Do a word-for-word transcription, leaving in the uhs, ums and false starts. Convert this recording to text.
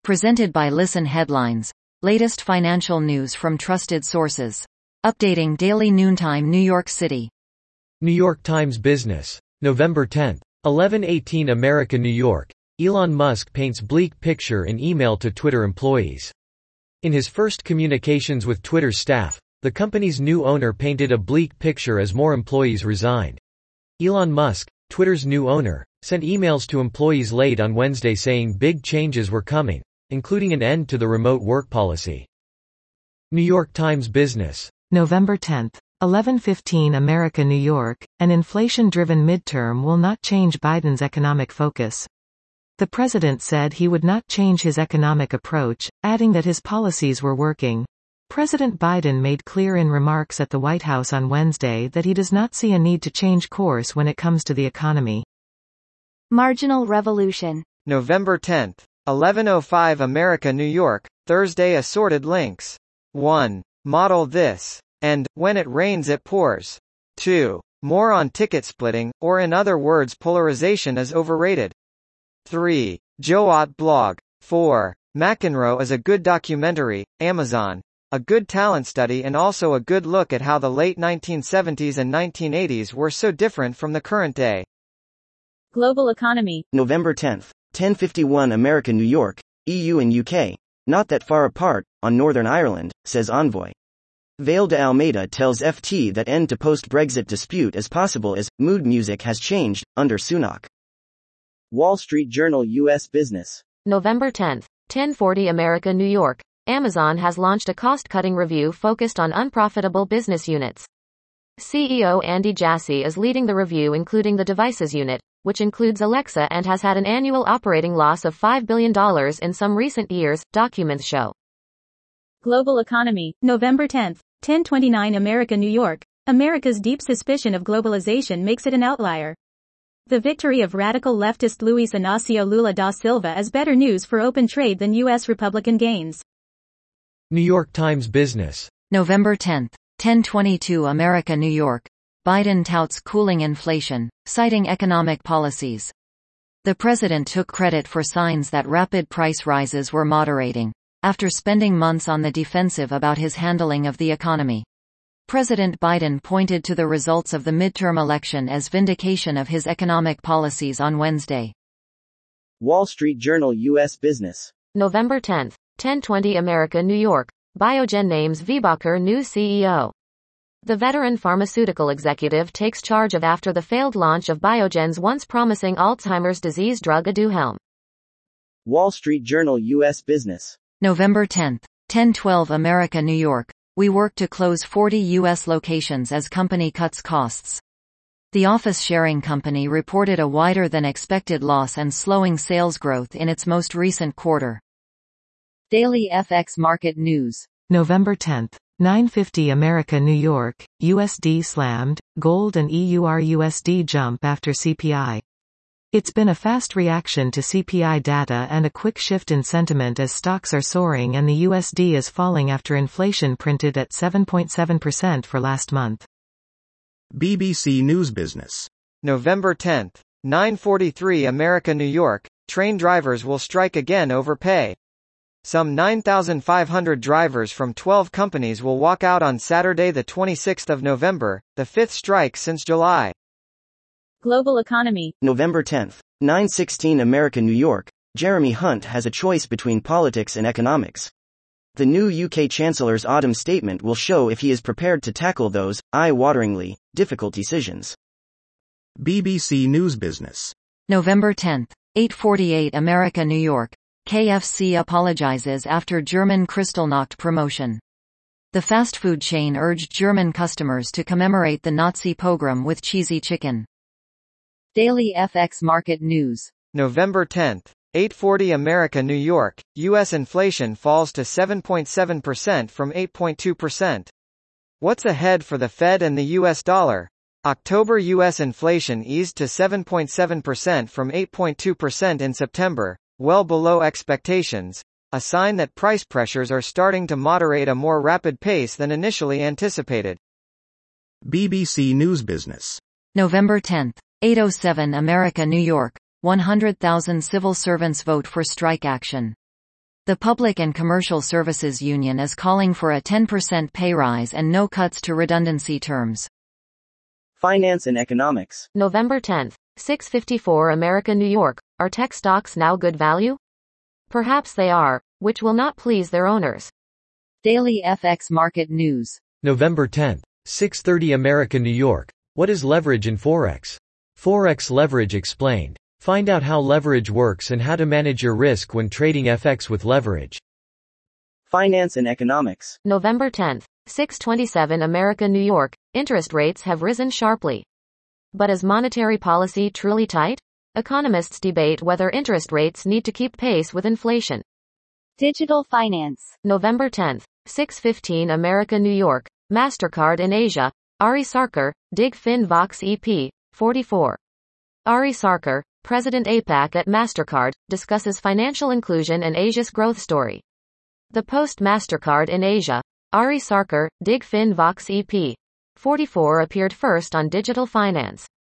Presented by Listen Headlines. Latest financial news from trusted sources. Updating daily noontime New York City. New York Times Business. November tenth. eleven eighteen America, New York. Elon Musk paints bleak picture in email to Twitter employees. In his first communications with Twitter's staff, the company's new owner painted a bleak picture as more employees resigned. Elon Musk, Twitter's new owner, sent emails to employees late on Wednesday saying big changes were coming, including an end to the remote work policy. New York Times Business. November tenth. eleven fifteen America, New York. An inflation-driven midterm will not change Biden's economic focus. The president said he would not change his economic approach, adding that his policies were working. President Biden made clear in remarks at the White House on Wednesday that he does not see a need to change course when it comes to the economy. Marginal Revolution. November tenth. eleven oh five America, New York. Thursday. Assorted links. one. Model this. And, when it rains it pours. two. More on ticket splitting, or in other words polarization is overrated. three. Joe Ott blog. four. McEnroe is a good documentary, Amazon. A good talent study and also a good look at how the late nineteen seventies and nineteen eighties were so different from the current day. Global Economy. November tenth. ten fifty-one America, New York. E U and U K. Not that far apart, on Northern Ireland, says envoy. Vale de Almeida tells F T that end to post-Brexit dispute is possible as mood music has changed under Sunak. Wall Street Journal U S Business. November tenth. ten forty America, New York. Amazon has launched a cost-cutting review focused on unprofitable business units. C E O Andy Jassy is leading the review, including the devices unit, which includes Alexa and has had an annual operating loss of five billion dollars in some recent years, documents show. Global Economy. November tenth. ten twenty-nine America, New York. America's deep suspicion of globalization makes it an outlier. The victory of radical leftist Luis Inácio Lula da Silva is better news for open trade than U S Republican gains. New York Times Business. November tenth. ten twenty-two America, New York. Biden touts cooling inflation, citing economic policies. The president took credit for signs that rapid price rises were moderating, after spending months on the defensive about his handling of the economy. President Biden pointed to the results of the midterm election as vindication of his economic policies on Wednesday. Wall Street Journal U S Business. November tenth. ten twenty America, New York. Biogen names Viehbacher new C E O. The veteran pharmaceutical executive takes charge of after the failed launch of Biogen's once promising Alzheimer's disease drug Aduhelm. Wall Street Journal U S Business. November tenth. ten twelve America, New York. We work to close forty U S locations as company cuts costs. The office-sharing company reported a wider than expected loss and slowing sales growth in its most recent quarter. Daily F X Market News. November tenth. nine fifty America, New York. U S D slammed, gold and E U R U S D jump after C P I. It's been a fast reaction to C P I data and a quick shift in sentiment as stocks are soaring and the U S D is falling after inflation printed at seven point seven percent for last month. B B C News Business. November tenth. nine forty-three America, New York. Train drivers will strike again over pay. Some nine thousand five hundred drivers from twelve companies will walk out on Saturday the twenty-sixth of November, the fifth strike since July. Global Economy. November tenth. nine sixteen America, New York. Jeremy Hunt has a choice between politics and economics. The new U K Chancellor's autumn statement will show if he is prepared to tackle those, eye-wateringly, difficult decisions. B B C News Business. November tenth. eight forty-eight America, New York. K F C apologizes after German Kristallnacht promotion. The fast food chain urged German customers to commemorate the Nazi pogrom with cheesy chicken. Daily F X Market News. November tenth. eight forty America, New York. U S inflation falls to seven point seven percent from eight point two percent. What's ahead for the Fed and the U S dollar? October U S inflation eased to seven point seven percent from eight point two percent in September, well below expectations, a sign that price pressures are starting to moderate at a more rapid pace than initially anticipated. B B C News Business. November tenth. eight oh seven America, New York. one hundred thousand civil servants vote for strike action. The Public and Commercial Services Union is calling for a ten percent pay rise and no cuts to redundancy terms. Finance and economics. November tenth, six fifty-four America, New York. Are tech stocks now good value? Perhaps they are, which will not please their owners. Daily F X Market News. November tenth, six thirty America, New York. What is leverage in Forex? Forex leverage explained. Find out how leverage works and how to manage your risk when trading F X with leverage. Finance and economics. November tenth, six twenty-seven America, New York. Interest rates have risen sharply. But is monetary policy truly tight? Economists debate whether interest rates need to keep pace with inflation. Digital finance. November tenth, six fifteen America, New York. MasterCard in Asia. Ari Sarkar, Dig Fin Vox E P, forty-four. Ari Sarkar, President APAC at MasterCard, discusses financial inclusion and Asia's growth story. The post-MasterCard in Asia, Ari Sarkar, Dig Fin Vox E P, forty-four appeared first on Digital Finance.